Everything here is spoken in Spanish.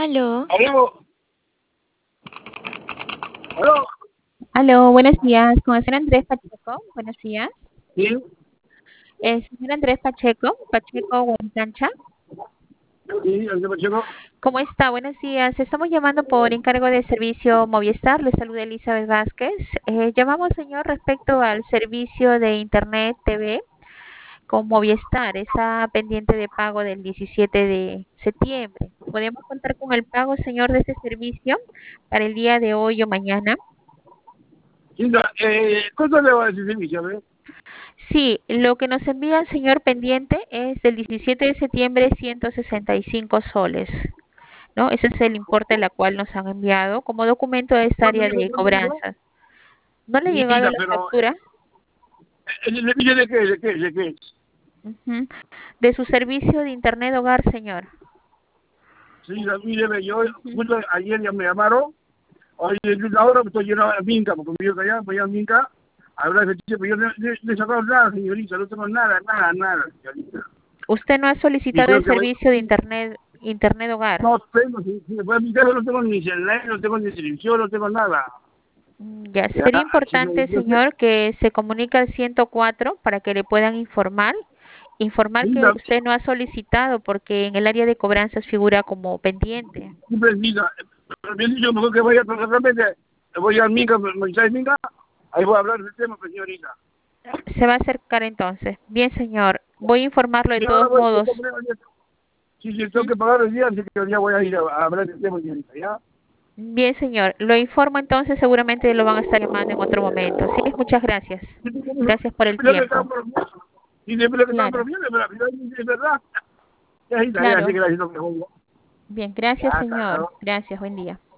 Aló, Aló, aló, Aló, buenos días. Con el señor Andrés Pacheco. Buenos días. sí, Señor Andrés Pacheco, Pacheco Huancancha. sí, el de Pacheco. ¿Cómo está? Buenos días. Estamos llamando por encargo de servicio Movistar. Le saluda Elizabeth Vázquez. Llamamos, señor, respecto al servicio de Internet TV con Movistar. Está pendiente de pago del 17 de septiembre. ¿Podemos contar con el pago, señor, de este servicio para el día de hoy o mañana? Cinta, ¿cuánto le va a decir servicio, a ver? Sí, lo que nos envía el señor pendiente es del 17 de septiembre 165 soles, ¿no? Ese es el importe al cual nos han enviado como documento de esta ¿Cuánto área dijo? de ¿Cuánto dijo? cobranzas. ¿No le ha llegado Cinta, la pero, factura? ¿el servicio de qué? ¿De qué? ¿De qué? Ujú. De su servicio de Internet Hogar, señor. Sí, mire, yo, Ujú. justo ayer ya me llamaron, oye, yo ahora estoy lleno de Minca, porque me dijo allá, voy a Minca, a hablar de ese pero yo no he sacado nada, señorita, no tengo nada, señorita. ¿Usted no ha Y solicitado creo el que voy, servicio de Internet Hogar? no tengo, si me voy a mi casa no tengo ni celular, no tengo ni televisión, no tengo nada. Ya, Ya, sería importante, yo sé, señor, que se comunique al 104 para que le puedan informar que Linda, usted no ha solicitado porque en el área de cobranzas figura como pendiente. siempre linda. Pero me han dicho mejor que vaya personalmente, voy a Minca, Minca, ahí voy a hablar del tema, pues, señorita. Se va a acercar entonces. Bien, señor. Voy a informarlo de Y ahora todos voy, modos. si tengo Ujú. que pagar el día, así que ya voy a ir a hablar del tema, señorita, ¿ya? Bien, señor. Lo informo entonces. Seguramente lo van a estar llamando en otro momento. Sí, muchas gracias. Gracias por el Siempre que están tiempo. bromeando, y siempre que están Claro, bromeando, pero al final es verdad. Ya, así claro. que la siento mejor. Bien, gracias, Ya, señor. cagado. Gracias. Buen día.